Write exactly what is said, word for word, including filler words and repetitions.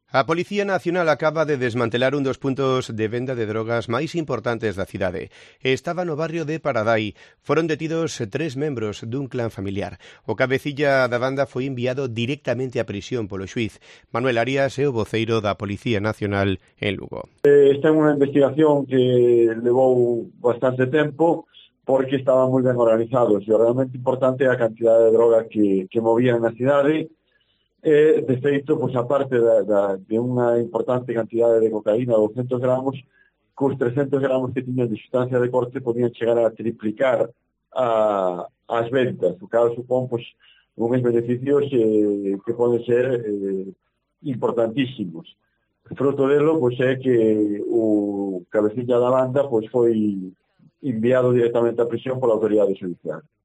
A Policía Nacional acaba de desmantelar un dos puntos de venda de drogas máis importantes da cidade. Estaba no barrio de Paradai. Foron detidos tres membros dun clan familiar. O cabecilla da banda foi enviado directamente á prisión polo xuiz. Manuel Arias é o voceiro da Policía Nacional en Lugo. Esta é unha investigación que levou bastante tempo porque estaban moi ben organizados. E o realmente importante é a cantidade de droga que, que movían na cidade. E, de feito, pois, a parte da, da, de unha importante cantidade de cocaína, doscientos gramos, cos trescentos gramos que tiñan de sustancia de corte podían chegar a triplicar a, as ventas, o que supón pois, uns beneficios eh, que poden ser eh, importantísimos. Fruto delo pois, é que o cabecilla da banda pois, foi enviado directamente á prisión pola autoridade judicial.